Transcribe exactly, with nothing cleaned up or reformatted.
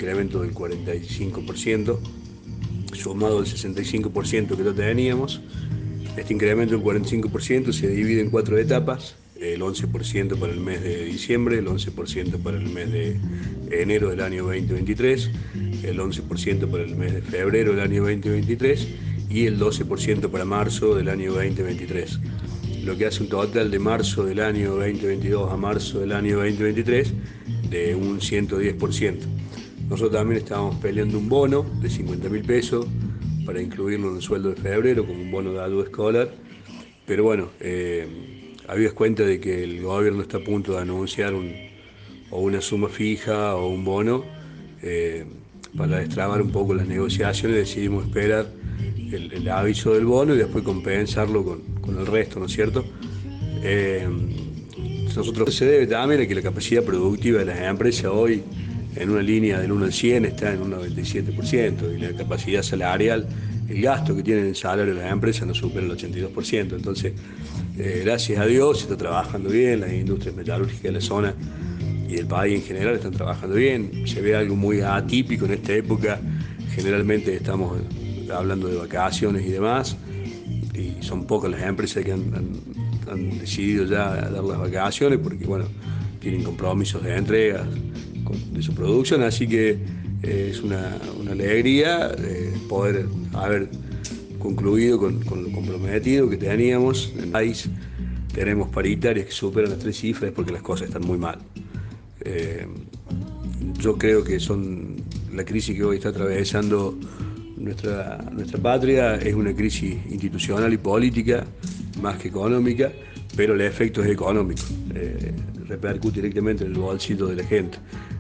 incremento del cuarenta y cinco por ciento, sumado al sesenta y cinco por ciento que ya teníamos. Este incremento del cuarenta y cinco por ciento se divide en cuatro etapas: el once por ciento para el mes de diciembre, el once por ciento para el mes de enero del año veinte veintitrés, el once por ciento para el mes de febrero del año veinte veintitrés y el doce por ciento para marzo del año veinte veintitrés, lo que hace un total de marzo del año veinte veintidós a marzo del año veinte veintitrés de un ciento diez por ciento. Nosotros también estábamos peleando un bono de cincuenta mil pesos para incluirlo en el sueldo de febrero como un bono de ayuda escolar, pero bueno, eh, habías cuenta de que el gobierno está a punto de anunciar un, o una suma fija o un bono. eh, para destrabar un poco las negociaciones decidimos esperar el, el aviso del bono y después compensarlo con, con el resto, ¿no es cierto? Eh, nosotros se debe también a que la capacidad productiva de las empresas hoy, en una línea del uno al cien, está en un noventa y siete por ciento, y la capacidad salarial, el gasto que tienen en salario las empresas no supera el ochenta y dos por ciento. Entonces, eh, gracias a Dios se está trabajando bien, las industrias metalúrgicas de la zona y del país en general están trabajando bien. Se ve algo muy atípico en esta época. Generalmente estamos hablando de vacaciones y demás, y son pocas las empresas que han, han, han decidido ya dar las vacaciones porque, bueno, tienen compromisos de entrega de su producción, así que eh, es una, una alegría eh, poder haber concluido con, con lo comprometido que teníamos en el país. Tenemos paritarias que superan las tres cifras porque las cosas están muy mal. Eh, yo creo que son la crisis que hoy está atravesando nuestra, nuestra patria es una crisis institucional y política más que económica, pero el efecto es económico, eh, repercute directamente en el bolsillo de la gente.